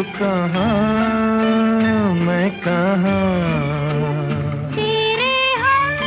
कहाँ मैं कहाँ। तेरे हम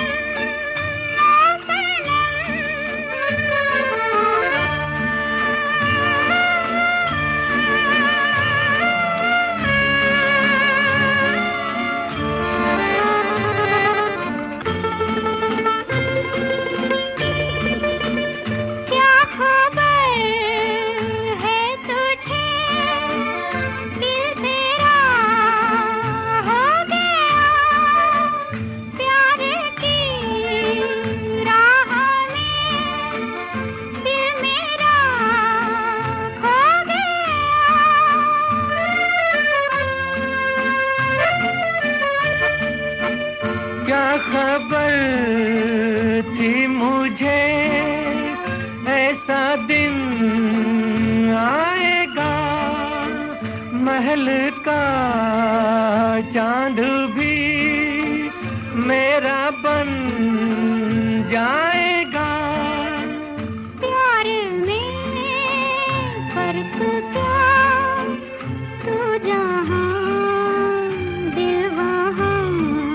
क्या खबर है तुझे, दिल तेरा हो गया प्यार की राह में, दिल मेरा खो गया। क्या खबर थी मुझे ऐसा दिन आएगा, महल का चांद भी मेरा बन जाएगा। प्यार में फर्क क्या, तू जहाँ दिल वहाँ।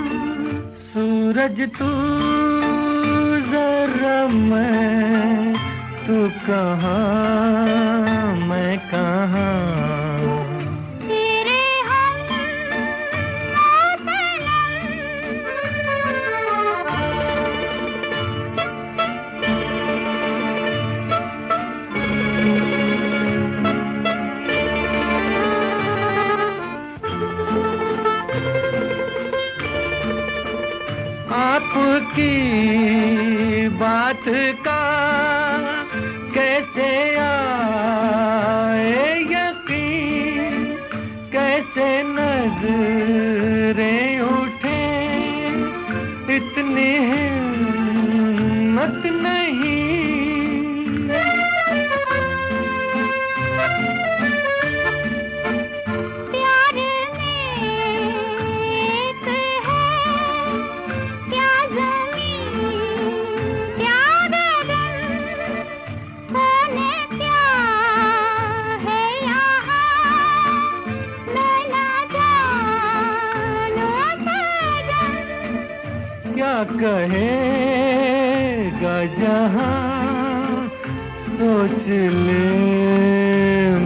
सूरज तू जरा मैं, तू कहाँ मैं कहाँ। तेरे हम आपकी बात का कैसे आए यकीन, कैसे नजरें उठे, इतनी हिम्मत नहीं। प्यार में एक है क्या ज़मीन क्या गगन, होने क्या है यहाँ मैं ना जानूं सजन। क्या कहेगा जहां सोच ले